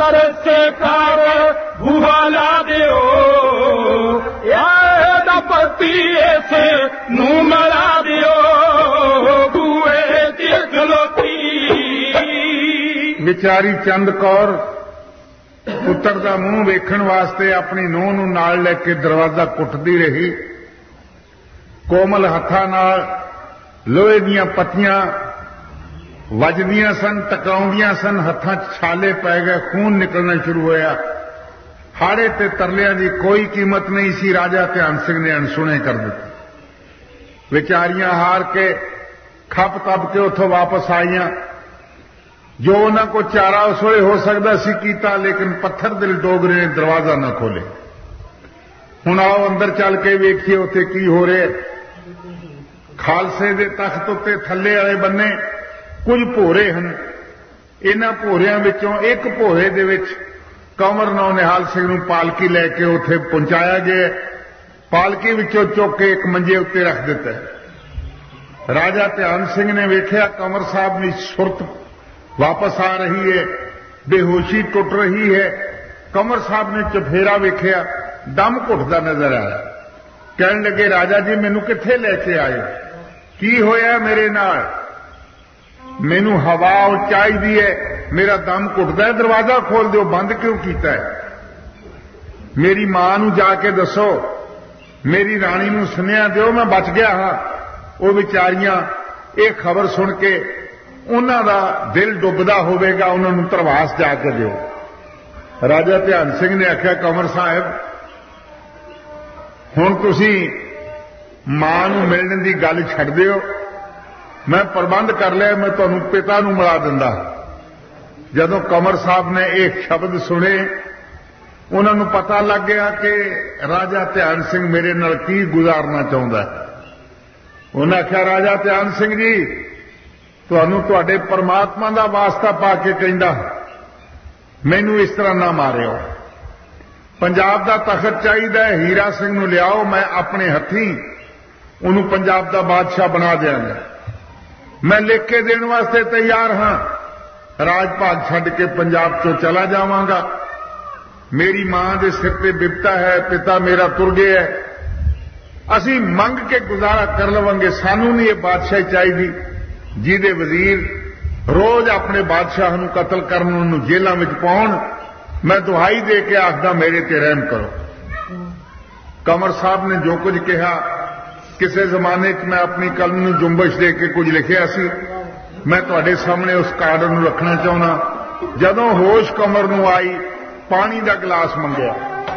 तरस कर बूहा ला दिओ दा पति इस नूं मिला दिओ बूहे च खलोती। विचारी चंद कौर पुत्र का मूंह वेखण वास्ते अपनी नूंह नूं नाल लैके दरवाजा कुटदी रही। कोमल हत्थां नाल लोहे दीयां पत्तियां वजदियां सन, टकराउंदियां सन, हत्थां 'च छाले पै गए, खून निकलना शुरू होया। हाड़े ते तरलियां दी कोई कीमत नहीं सी। राजा ध्यान सिंह ने अनसुने कर दिते। विचारियां हार के खप तप के उथों वापस आईयां। जो उन्हां को चारा उस वेले हो सकदा सी कीता, लेकिन पत्थर दिल डोगरे ने दरवाजा न खोले। हुण आओ अंदर चल के वेखिए उत्थे की हो रहा। खालसे दे तख्त उत्ते थल्ले वाले बन्ने कुछ भोरे हन। इन्हां भोरियां विचों एक भोरे दे विच कंवर नौ निहाल सिंह नूं पालकी लैके उत्थे पहुंचाया गया। पालकी विचों चुक के एक मंजे उत्ते रख दिता। राजा ध्यान सिंह ने वेख्या कंवर साहब की सुरत वापस आ रही है, बेहोशी टुट रही है। कंवर साहब ने चफेरा वेख्या, दम घुटदा नजर आया। कहन लगे राजा जी मैनू कित्थे लैके आए, की होया मेरे नाल? मैनू हवा चाहिदी है, मेरा दम घुटदा है, दरवाजा खोल दो, बंद क्यों कीता है? मेरी मां नू जाके दसो, मेरी राणी नू सुनिया दिओ मैं बच गया हां। वो विचारियां ये खबर सुन के उन्हां दा दिल डुबदा होवेगा, उन्हां नू धरवास जाके दिओ। राजा ध्यान सिंह ने आख्या कंवर साहब हुण तुसीं मां नू मिलण दी गल छड्ड दिओ, मैं प्रबंध कर लिया, मैं तुहानू पिता नू मिला दिंदा। जदों कंवर साहब ने एक शब्द सुने उन्हां नू पता लग गया कि राजा ध्यान सिंह मेरे नाल की गुजारना चाहुंदा है। उन्हें आख्या राजा ध्यान सिंह जी तुहानू तुहाडे परमात्मा दा वास्ता पा के कहंदा मैनू इस तरह ना मारिओ। पंजाब दा तखत चाहिदा है, हीरा सिंह नू लियाओ, मैं अपने हथी उन्होंने पंजाब दा बादशाह बना देंगे। मैं लिख के देने वास्ते तैयार हाँ, राज भाग छड्ड के पंजाब चो चला जावांगा। मेरी मां दे सिर ते बिपता है, पिता मेरा तुर गया है, असी मंग के गुजारा कर लवांगे। सानू नहीं ये बादशाही चाहिदी जिहदे वजीर रोज अपने बादशाह नू कतल करन, उन्होंने जेलों में पाउण। मैं दुहाई दे के आखदा मेरे ते रहम करो। कंवर साहब ने जो कुछ कहा, किसी जमाने च मैं अपनी कलम नू जुम्बश दे के कुछ लिखिया सी, मैं तुहाडे सामने उस कार्ड नू रखना चाहुंदा। जदों होश कंवर नू आई, पानी दा गिलास मंगिया।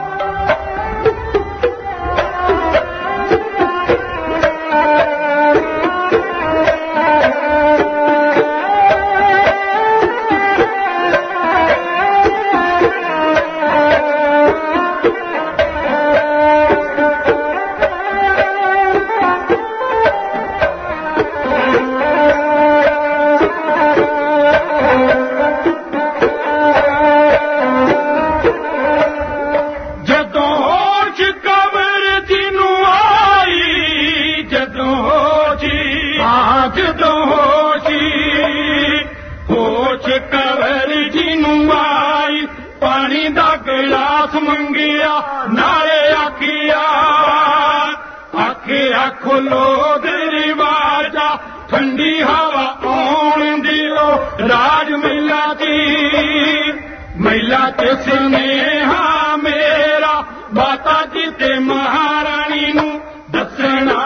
खोलो दरवाजा ठंडी हवा आउण दिओ, राज महिला दी महिला ते स्नेहा मेरा माता जी ते महारानी नू दसना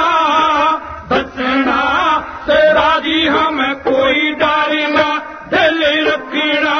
दसना ते राजी हम कोई डर ना दिल रखना।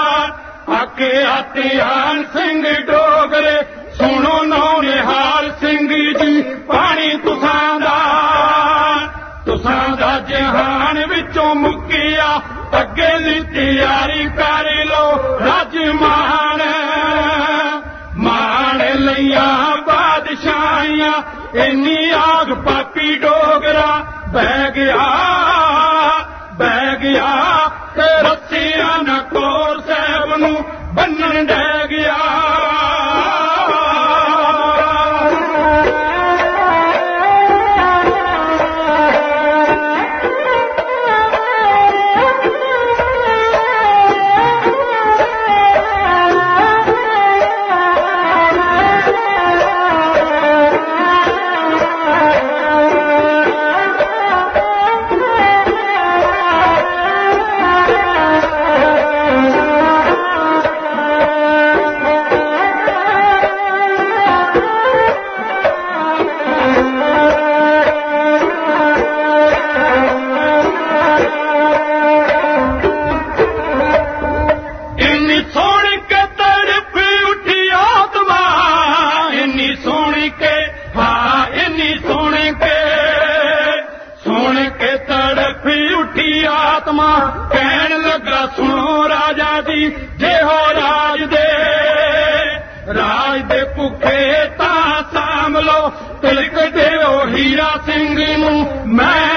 ध्यान सिंह डोगरे सुनो नौ निहाल सिंह सिंह जी पानी तुसां दा जहान विचों मुक्किया अगे दी तैयारी कर लो रज मान लिया बादशाहियां इन्नी आग पापी डोगरा बह गया ते रस्सियां न कोर साहब नूं बन्नण डह गया कहन लगा सुनो राजा जी जे हो राज दे भुखे तां साम लो तिलक देओ हीरा सिंह नूं मैं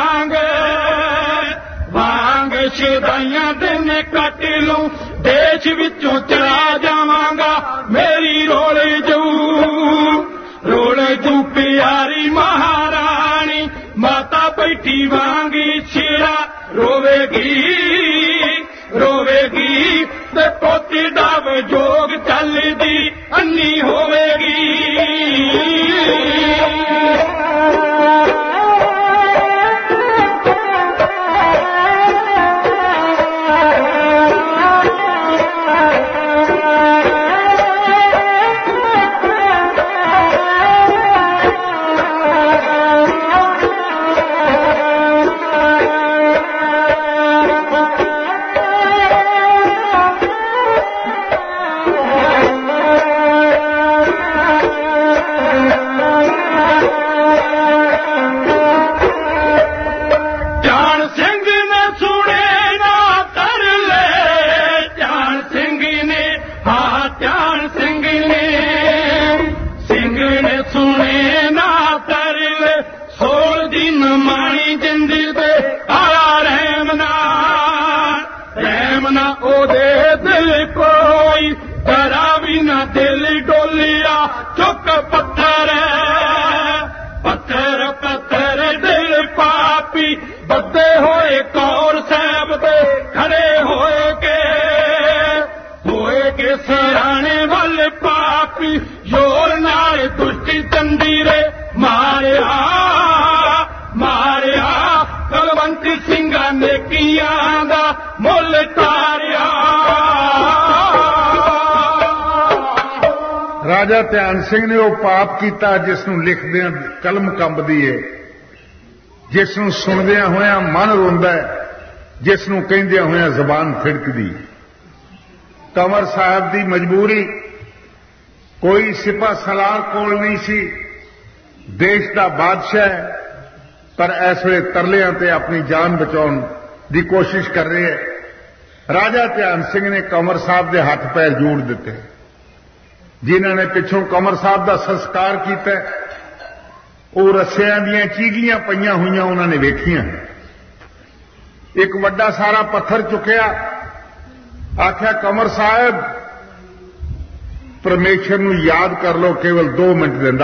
वांग शदाइयां दिन कट लूं देश विचों चला जावांगा मेरी रोले जू प्यारी महारानी माता बैठी वांगी शेरा रोवेगी ते पोती दा जोग चलदी अन्नी होवेगी बदे होए कौर साहब दे खड़े होए के सराने वाले पापी जोर नाल दुष्टी तंदीरे मारिया कलवंती सिंगा ने कियां दा मुल तारिया राजा ध्यान सिंह ने वो पाप किया जिसनों लिखदियां कलम कंबदी है जिसनों सुनदियां होया मन रोंदा है जिसनों कहंदियां होया जबान फिड़कदी कंवर साहब की मजबूरी कोई सिपा सलार कोल नहीं सी देश का बादशाह है पर इस वे तरलियां ते अपनी जान बचाउण की कोशिश कर रहे हैं राजा ध्यान सिंह ने कंवर साहब के हाथ पैर जोड़ दिते जिन्हों ने पिछों कंवर साहब का संस्कार किया वो रस्सियां दियां चीगियां पईयां हुईयां उन्होंने वेखियां एक वड्डा सारा पत्थर चुकया आख्या कंवर साहब परमेश्वर नूं याद कर लो केवल 2 मिनट दिंदा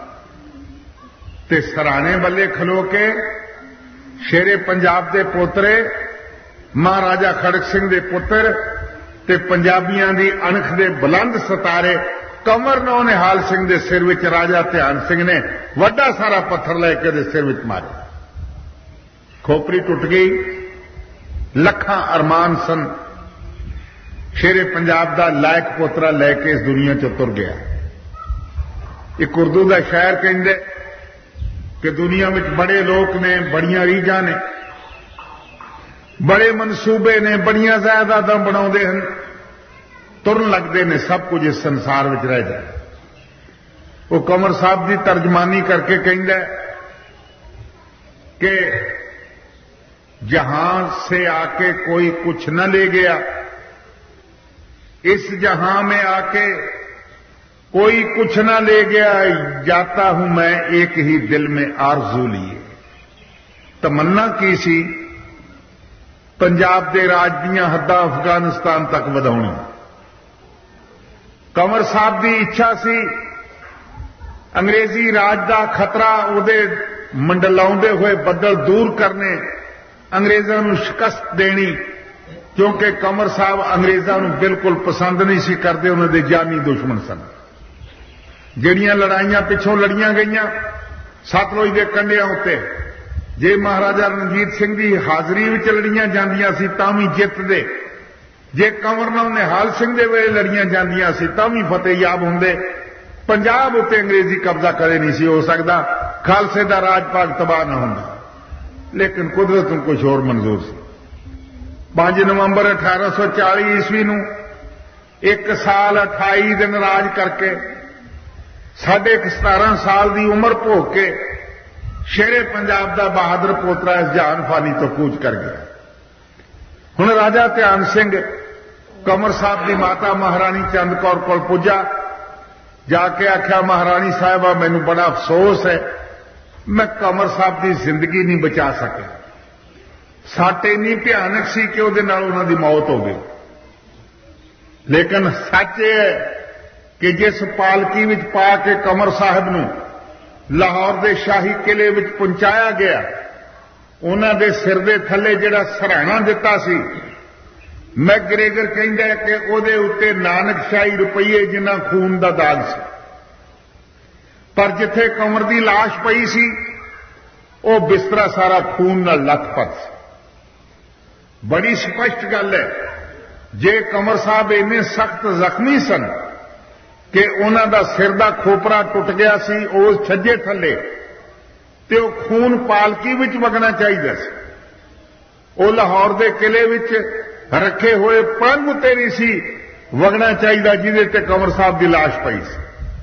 ते सराने बल्ले खलो के शेरे पंजाब के पोतरे महाराजा खड़क सिंह के पुत्र ते पंजाबियां दी अणख दे बुलंद सतारे कंवर निहाल सिंह के सिर विच राजा ध्यान सिंह ने वड्डा सारा पत्थर लैके दे सिर विच मारे खोपरी टुट गई लखां अरमान सन शेरे पंजाब का लायक पोतरा लैके इस दुनिया चो तुर गया एक उर्दू का शायर कहंदे कि दुनिया में बड़े लोग ने बड़ियां रीझां ने बड़े मनसूबे ने बड़ियां जायदादां बनाउंदे हन तुरन लगते ने सब कुछ इस संसार में रह जाए वो कंवर साहब की तर्जमानी करके कहता कि जहां से आके कोई कुछ न ले गया, इस जहां में आके कोई कुछ न ले गया, जाता हूं मैं एक ही दिल में आरजू लिए। तमन्ना की सी पंजाब दे राज दीयां हद्दां अफगानिस्तान तक वधाउणी। कंवर साहब की इच्छा सी अंग्रेजी राज का खतरा उहदे मंडलाउंदे हुए बदल दूर करने, अंग्रेज़ों को शिकस्त देनी, क्योंकि कंवर साहब अंग्रेज़ों को बिल्कुल पसंद नहीं सी करते, उन्होंने जानी दुश्मन सन। ਜਿਹੜੀਆਂ लड़ाइयां पिछों लड़ियां गईयां सतलुज के कंढियां उत्ते, जे महाराजा रणजीत सिंह की हाजरी विच लड़ियां जांदियां सी तां भी जितदे, जे कंवर निहाल सिंह दे वेले लड़ियां जांदियां सी तां भी फतेहयाब हुंदे। पंजाब उत्ते अंग्रेजी कब्जा करे नहीं सी हो सकता, खालसे दा राज पाक तबाह न हुंदा। लेकिन कुदरत नूं कुछ होर मंजूर सी। 5 नवंबर 1840 ईस्वी नूं 1 साल 28 दिन राज करके 17.5 साल की उम्र भोग के शेरे पंजाब का बहादुर पोतरा इस जहान फानी तो कूच कर गया। हुण राजा ध्यान सिंह कंवर साहब की माता महारानी चंद कौर कोल पुजा, जाके आख्या महारानी साहिबा मैनू बड़ा अफसोस है, मैं कंवर साहब की जिंदगी नहीं बचा सके। सट इन्नी भयानक सी कि उहदे नाल उहनां दी मौत हो गई। लेकिन सच यह है कि जिस पालकी विच पा के कंवर साहब नूं लाहौर के शाही किले विच पहुंचाया गया, उन्हां दे सिर दे थल्ले जिहड़ा सराहना दिता सी, मैगरेगर कहंदा है कि उहदे उत्ते नानकशाही रुपये जिन्ना खून दा दाग सी, पर जिथे कंवर की लाश पई सी वो बिस्तरा सारा खून नाल लथपथ सी। बड़ी स्पष्ट गल है, जे कंवर साहब इन्ने सख्त जख्मी सन कि उन्हां दा सिर दा खोपरा टुट गया सी उस छज्जे थल्ले, ते वो खून पालकी विच वगना चाहिए सी। वो लाहौर के किले विच रखे हुए पलंग उत्ते नहीं सी वगना चाहिए जिहदे ते कंवर साहब की लाश पई सी।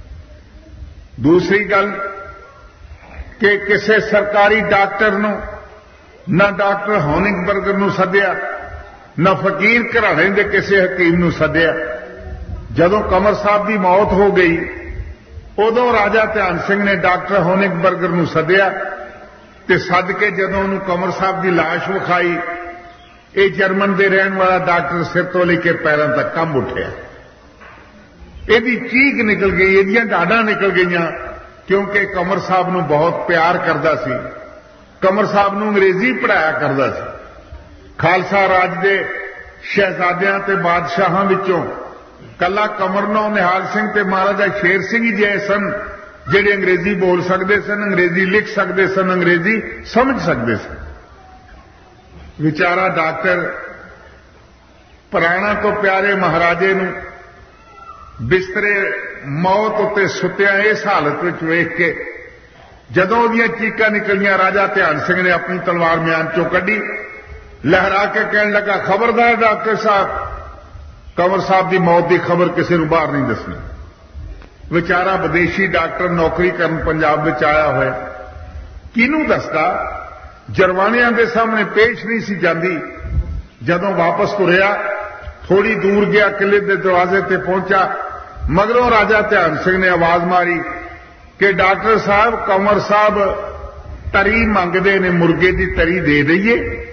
दूसरी गल कि किसी सरकारी डॉक्टर नूं ना डॉक्टर हॉनिगबर्गर नूं सद्दिया, ना फकीर घराणे दे किसी हकीम नूं सद्दिया। जदों कंवर साहब की मौत हो गई उदों राजा ध्यान सिंह ने डॉक्टर हॉनिगबर्गर नूं सद्दिया ते सद के जदों उहनूं कंवर साहब की लाश विखाई, ये जर्मन दे रहण वाला डॉक्टर सिर तो लेकर पैरों तक कंब उठिया। ਇਹਦੀ चीख निकल गई, ਇਹਦੀਆਂ डाढ़ां निकल गईयां, क्योंकि कंवर साहब नूं बहुत प्यार करदा सी। कंवर साहब नूं अंग्रेजी पढ़ाया करदा सी। खालसा राज दे शहजादियां ते बादशाहां विचों कला कंवर नाल निहाल सिंह ते महाराजा शेर सिंह ही जे सन जिहड़े अंग्रेजी बोल सकदे सन, अंग्रेजी लिख सकदे सन, अंग्रेजी समझ सकदे सन। विचारा डॉक्टर प्राणा तो प्यारे महाराजे नूं बिस्तरे मौत उत्ते सुत्या इस हालत में वेख के जदों उहदियां चीकां निकलियां, राजा ध्यान सिंह ने अपनी तलवार म्यान चों कड्ढी, लहरा के कहने लगा खबरदार डॉक्टर साहब, कंवर साहब की मौत की खबर किसी को बाहर नहीं दसनी। विचारा विदेशी डॉक्टर नौकरी करन पंजाब में आया हुआ, किनू दसदा? जरवाणियां के सामने पेश नहीं सी जाती। जदों वापस तुरिया थोड़ी दूर गया, किले के दरवाजे ते पहुंचा, मगरों राजा ध्यान सिंह ने आवाज मारी कि डॉक्टर साहब कंवर साहब तरी मंगते ने, मुर्गे की तरी दे दईए।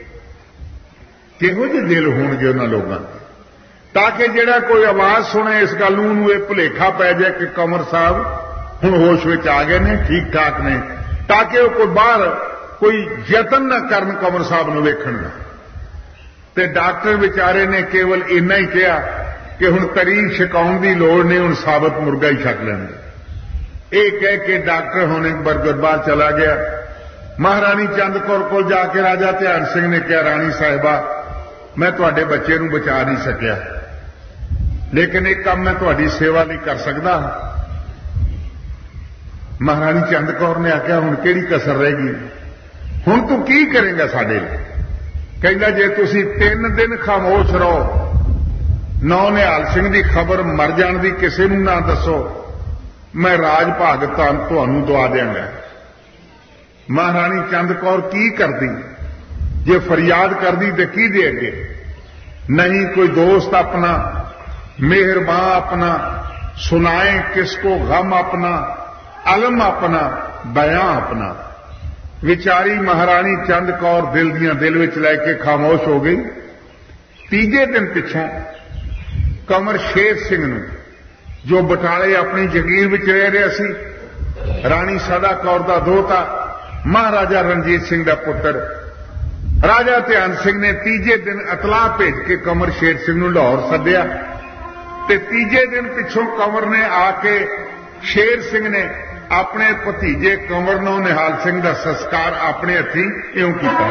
किहो जिहे दिल होणगे उन्हां लोगों के, ताकि जिहड़ा कोई आवाज सुने इस गल नूं ये भुलेखा पै जाए कि कंवर साहब हुण होश विच आ गए ने, ठीक ठाक ने, ताकि वो कोई बाहर कोई यतन न करन कंवर साहब नूं वेखण दा। ते डॉक्टर बेचारे ने केवल इन्ना ही कहा कि हुण तरी छकाउण दी लोड़ नहीं, हुण साबत मुर्गा ही छक लैंदे। ये कह के डॉक्टर हॉनिगबर्गर बाहर चला गया। महारानी चंद कौर को जाके राजा ध्यान सिंह ने कहा, रानी साहिबा मैं तुहाडे बच्चे नूं बचा नहीं सकिया, लेकिन एक काम मैं तुहाडी सेवा नहीं कर सकदा। महारानी चंद कौर ने आख्या हुण किहड़ी कसर रहेगी, हुण तू की करेंगा साडे लई? कहंदा जे तुसीं 3 दिन खामोश रहो, नौ निहाल सिंह की खबर मर जाण दी किसी नूं ना दसो, ਮੈਂ ਰਾਜ ਭਾਗ ਤੁਹਾਨੂੰ ਦਵਾ ਦਿਆਂਗਾ। ਮਹਾਰਾਣੀ ਚੰਦ ਕੌਰ ਕੀ ਕਰਦੀ? ਜੇ ਫਰਿਆਦ ਕਰਦੀ ਤੇ ਕਿਹਦੇ ਅੱਗੇ? नहीं कोई दोस्त अपना, मेहरबान अपना, सुनाए किसको गम अपना, अलम अपना, बयां अपना। विचारी महारानी चंद कौर दिल दियां दिल विच लैके खामोश हो गई। तीजे दिन पिछों कमर शेर सिंह नूं, जो बटाले अपनी जगीर विच रह रहा सी, राणी सदा कौर दा दोता, महाराजा रणजीत सिंह दा पुत्र राजा ध्यान सिंह ने तीजे दिन इतलाह भेज के कंवर शेर सिंह नूं लाहौर सद्दिया ते तीजे दिन पिछों कंवर ने आके शेर सिंह ने अपने भतीजे कंवर नूं निहाल सिंह दा संस्कार अपने हथीं इउं कीता।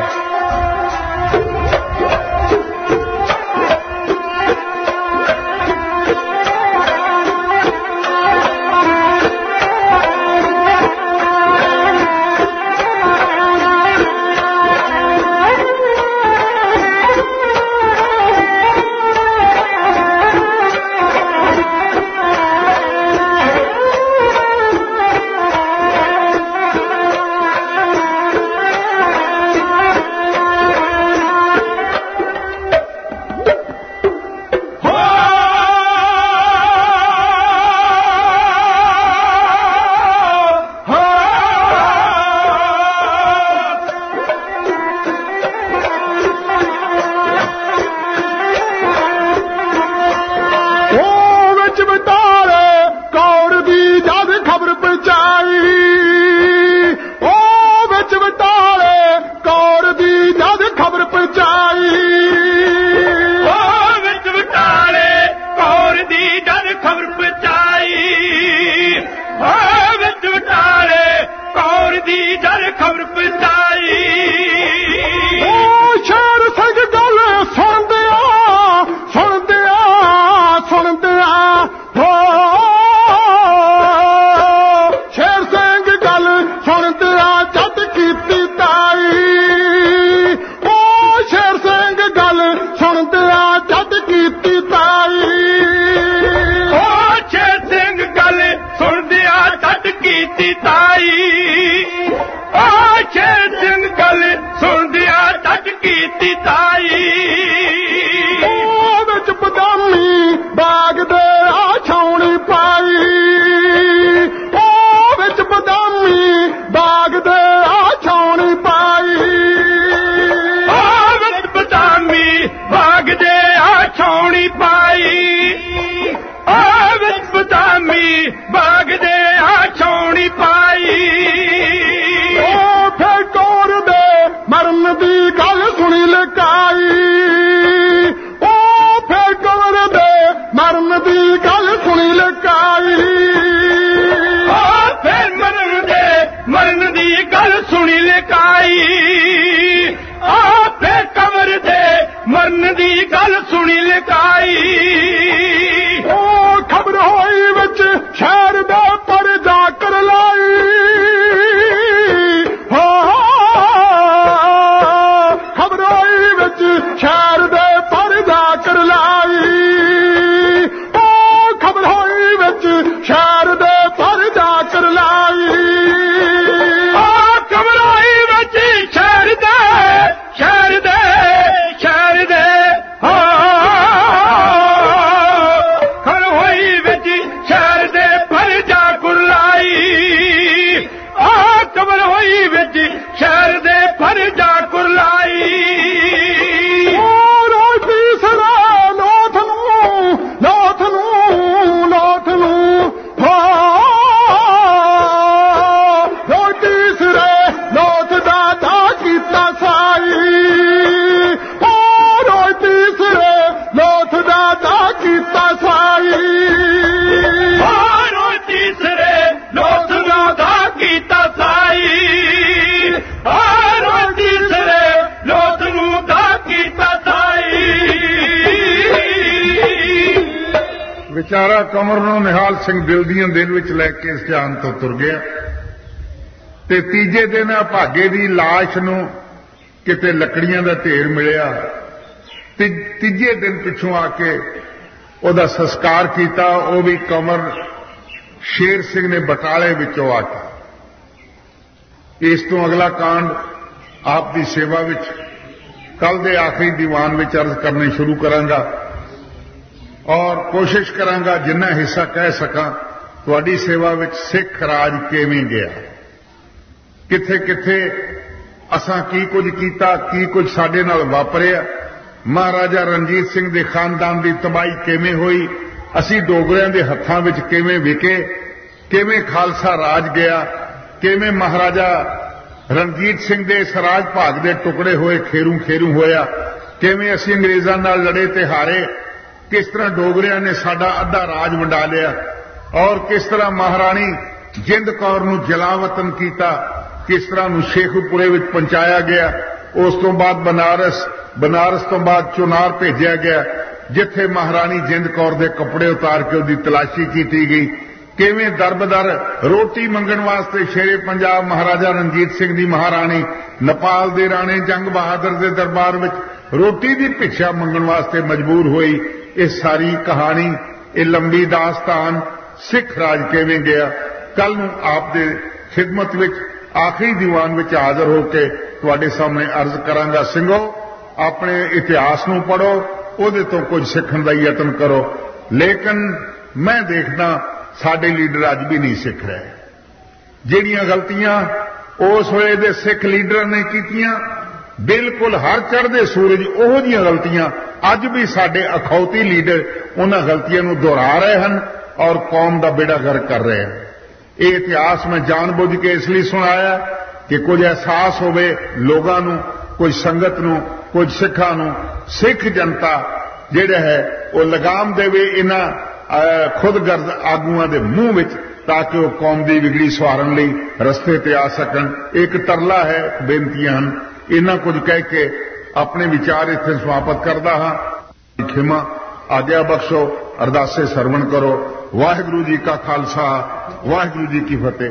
ਵਿਚਾਰਾ ਕੰਵਰ ਨੂੰ ਨਿਹਾਲ ਸਿੰਘ ਦਿਲ ਦੀਆਂ ਦਿਲ ਵਿੱਚ ਲੈ ਕੇ ਇਸ ਜਾਨ ਤੋਂ ਤੁਰ ਗਿਆ ਤੇ ਤੀਜੇ ਦਿਨ ਭਾਗੇ ਦੀ ਲਾਸ਼ ਨੂੰ ਕਿਤੇ ਲੱਕੜੀਆਂ ਦਾ ਢੇਰ ਮਿਲਿਆ ਤੇ ਤੀਜੇ ਦਿਨ ਪਿੱਛੋਂ ਆ ਕੇ ਉਹਦਾ ਸੰਸਕਾਰ ਕੀਤਾ। ਉਹ ਵੀ ਕੰਵਰ ਸ਼ੇਰ ਸਿੰਘ ਨੇ ਬਟਾਲੇ ਵਿੱਚੋਂ ਆ ਕੇ। ਇਸ ਤੋਂ ਅਗਲਾ ਕਾਂਡ ਆਪ ਦੀ ਸੇਵਾ ਵਿੱਚ ਕੱਲ ਦੇ ਆਖਰੀ ਦੀਵਾਨ ਵਿੱਚ ਅਰਜ਼ ਕਰਨੇ ਸ਼ੁਰੂ ਕਰਾਂਗਾ ਔਰ ਕੋਸ਼ਿਸ਼ ਕਰਾਂਗਾ ਜਿੰਨਾ ਹਿੱਸਾ ਕਹਿ ਸਕਾਂ ਤੁਹਾਡੀ ਸੇਵਾ ਵਿੱਚ ਸਿੱਖ ਰਾਜ ਕਿਵੇਂ ਗਿਆ, ਕਿੱਥੇ ਕਿੱਥੇ ਅਸਾਂ ਕੀ ਕੁਝ ਕੀਤਾ, ਕੀ ਕੁਝ ਸਾਡੇ ਨਾਲ ਵਾਪਰਿਆ, ਮਹਾਰਾਜਾ ਰਣਜੀਤ ਸਿੰਘ ਦੇ ਖਾਨਦਾਨ ਦੀ ਤਬਾਹੀ ਕਿਵੇਂ ਹੋਈ, ਅਸੀਂ ਡੋਗਰਿਆਂ ਦੇ ਹੱਥਾਂ ਵਿੱਚ ਕਿਵੇਂ ਵਿਕੇ, ਕਿਵੇਂ ਖਾਲਸਾ ਰਾਜ ਗਿਆ, ਕਿਵੇਂ ਮਹਾਰਾਜਾ ਰਣਜੀਤ ਸਿੰਘ ਦੇ ਇਸ ਰਾਜ ਭਾਗ ਦੇ ਟੁਕੜੇ ਹੋਏ ਖੇਰੂ ਖੇਰੂ ਹੋਇਆ, ਕਿਵੇਂ ਅਸੀਂ ਅੰਗਰੇਜ਼ਾਂ ਨਾਲ ਲੜੇ ਤੇ ਹਾਰੇ, ਕਿਸ ਤਰ੍ਹਾਂ ਡੋਗਰਿਆਂ ਨੇ ਸਾਡਾ ਅੱਧਾ ਰਾਜ ਵੰਡਾ ਲਿਆ ਔਰ ਕਿਸ ਤਰ੍ਹਾਂ ਮਹਾਰਾਣੀ ਜਿੰਦ ਕੌਰ ਨੂੰ ਜਲਾਵਤਨ ਕੀਤਾ, ਕਿਸ ਤਰ੍ਹਾਂ ਨੂੰ ਸ਼ੇਖੂਪੁਰੇ ਵਿੱਚ ਪਹੁੰਚਾਇਆ ਗਿਆ। ਉਸ ਤੋਂ ਬਾਅਦ ਬਨਾਰਸ ਤੋਂ ਬਾਅਦ ਚੁਨਾਰ ਭੇਜਿਆ ਗਿਆ ਜਿੱਥੇ ਮਹਾਰਾਣੀ ਜਿੰਦ ਕੌਰ ਦੇ ਕੱਪੜੇ ਉਤਾਰ ਕੇ ਉਹਦੀ ਤਲਾਸ਼ੀ ਕੀਤੀ ਗਈ। ਕਿਵੇਂ ਦਰਬਦਰ ਰੋਟੀ ਮੰਗਣ ਵਾਸਤੇ ਸ਼ੇਰੇ ਪੰਜਾਬ ਮਹਾਰਾਜਾ ਰਣਜੀਤ ਸਿੰਘ ਦੀ ਮਹਾਰਾਣੀ ਨੇਪਾਲ ਦੇ ਰਾਣੇ ਜੰਗ ਬਹਾਦਰ ਦੇ ਦਰਬਾਰ ਵਿੱਚ ਰੋਟੀ ਦੀ ਭਿੱਖਿਆ ਮੰਗਣ ਵਾਸਤੇ ਮਜਬੂਰ ਹੋਈ। ਇਹ ਸਾਰੀ ਕਹਾਣੀ, ਇਹ ਲੰਬੀ ਦਾਸਤਾਨ ਸਿੱਖ ਰਾਜ ਕਿਵੇਂ ਗਿਆ, ਕੱਲ ਨੂੰ ਆਪ ਦੇ ਖਿਦਮਤ ਵਿੱਚ ਆਖਰੀ ਦੀਵਾਨ ਵਿੱਚ ਹਾਜ਼ਰ ਹੋ ਕੇ ਤੁਹਾਡੇ ਸਾਹਮਣੇ ਅਰਜ਼ ਕਰਾਂਗਾ। ਸਿੰਘੋ, ਆਪਣੇ ਇਤਿਹਾਸ ਨੂੰ ਪੜ੍ਹੋ, ਉਹਦੇ ਤੋਂ ਕੁਝ ਸਿੱਖਣ ਦਾ ਯਤਨ ਕਰੋ। ਲੇਕਿਨ ਮੈਂ ਦੇਖਦਾ ਸਾਡੇ ਲੀਡਰ ਅੱਜ ਵੀ ਨਹੀਂ ਸਿੱਖ ਰਹੇ। ਜਿਹੜੀਆਂ ਗਲਤੀਆਂ ਉਸ ਵੇਲੇ ਦੇ ਸਿੱਖ ਲੀਡਰਾਂ ਨੇ ਕੀਤੀਆਂ, ਬਿਲਕੁਲ ਹਰ ਚੜ੍ਹਦੇ ਸੂਰਜ ਉਹੋ ਜਿਹੀਆਂ ਗਲਤੀਆਂ ਅੱਜ ਵੀ ਸਾਡੇ ਅਖੌਤੀ ਲੀਡਰ ਉਹਨਾਂ ਗਲਤੀਆਂ ਨੂੰ ਦੁਹਰਾ ਰਹੇ ਹਨ ਔਰ ਕੌਮ ਦਾ ਬੇੜਾ ਗਰਕ ਕਰ ਰਹੇ ਹਨ। ਇਹ ਇਤਿਹਾਸ ਮੈਂ ਜਾਣਬੁੱਝ ਕੇ ਇਸ ਲਈ ਸੁਣਾਇਆ ਕਿ ਕੁਝ ਅਹਿਸਾਸ ਹੋਵੇ ਲੋਕਾਂ ਨੂੰ, ਕੁਝ ਸੰਗਤ ਨੂੰ, ਕੁਝ ਸਿੱਖਾਂ ਨੂੰ, ਸਿੱਖ ਜਨਤਾ ਜਿਹੜਾ ਹੈ ਉਹ ਲਗਾਮ ਦੇਵੇ ਇਹਨਾਂ ਖੁਦਗਰਜ਼ ਆਗੂਆਂ ਦੇ ਮੂੰਹ ਵਿੱਚ ਤਾਂ ਕਿ ਉਹ ਕੌਮ ਦੀ ਵਿਗੜੀ ਸਵਾਰਨ ਲਈ ਰਸਤੇ ਤੇ ਆ ਸਕਣ। ਇੱਕ ਤਰਲਾ ਹੈ, ਬੇਨਤੀਆਂ ਹਨ। ਇਹਨਾਂ ਕੁਝ ਕਹਿ ਕੇ ਆਪਣੇ ਵਿਚਾਰ ਇੱਥੇ ਸਮਾਪਤ ਕਰਦਾ ਹਾਂ। ਖਿਮਾ ਆਗਿਆ ਬਖਸ਼ੋ, ਅਰਦਾਸੇ ਸਰਵਣ ਕਰੋ। ਵਾਹਿਗੁਰੂ ਜੀ ਕਾ ਖਾਲਸਾ, ਵਾਹਿਗੁਰੂ ਜੀ ਕੀ ਫਤਿਹ।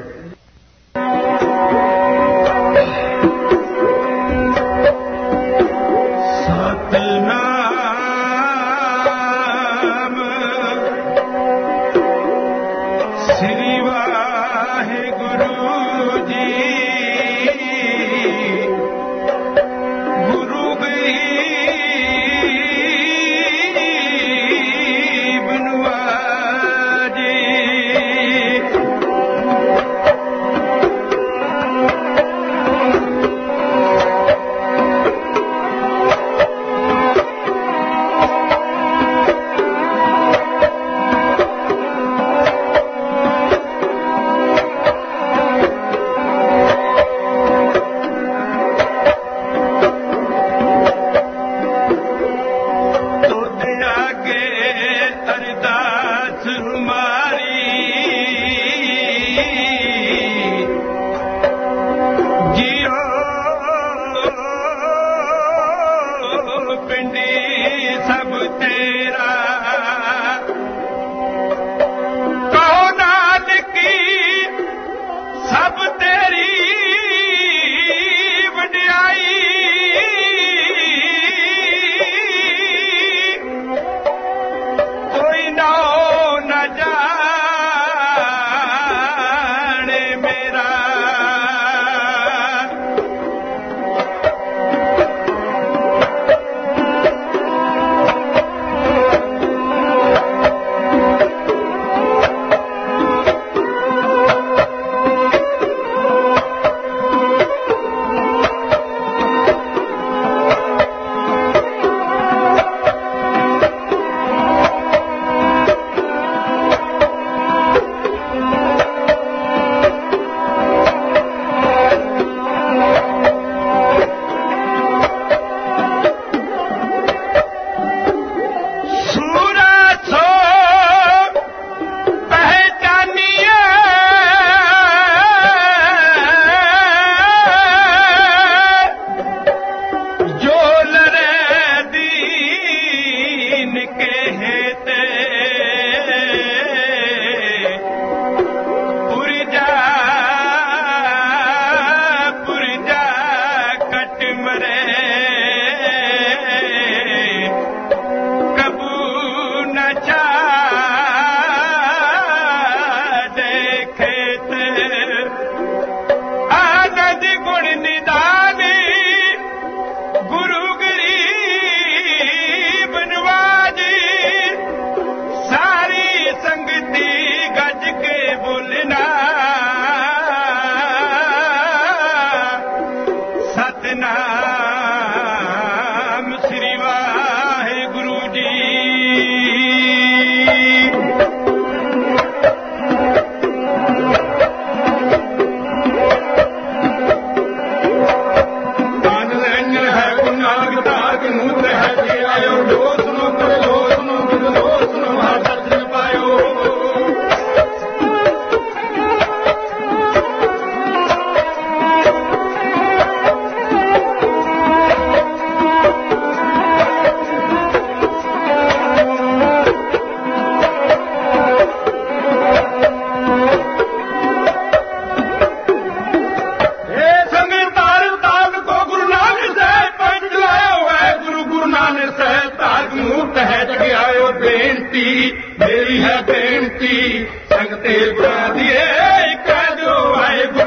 संगते बना दिए काजो वाहेगुरु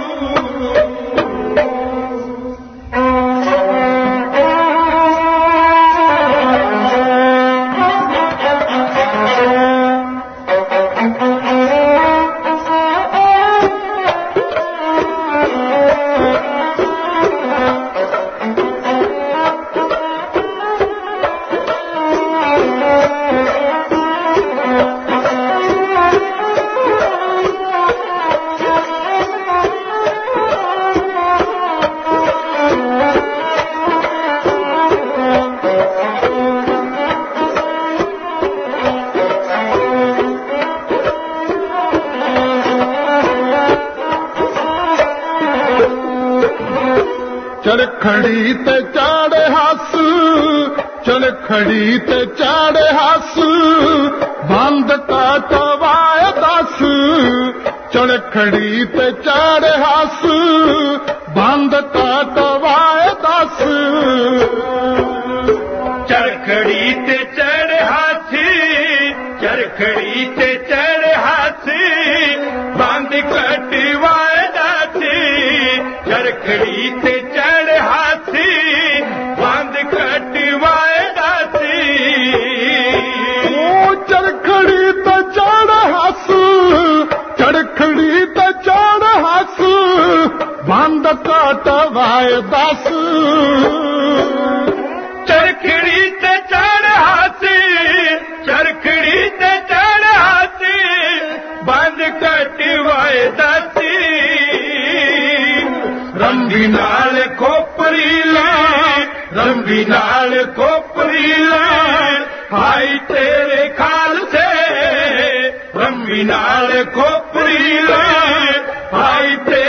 चरखड़ी ते चाड़े हस चरखड़ी ते चाड़े हस बंद काटवाए दस चरखड़ी ते चाड़े हस बंद काटवाए दस चरखड़ी ते चढ़े हाथी चरखड़ी ते चढ़े हाथी बंद कटवाए दासी चरखड़ी ते चढ़े हाथी बंद कटवाए दासी चरखड़ी ते चाड़े हस चरखड़ी ते चाड़े हस बंद काटवाए दस चरखड़ी ते चढ़े हाथी चरखड़ी ते चढ़े हाथी बंद कटवाए दासी रंबी नाल खोपरी लाए रंबी नाल खोपरी लाए भाई तेरे खाल से रंबी नाल खोपरी लाए भाई तेरे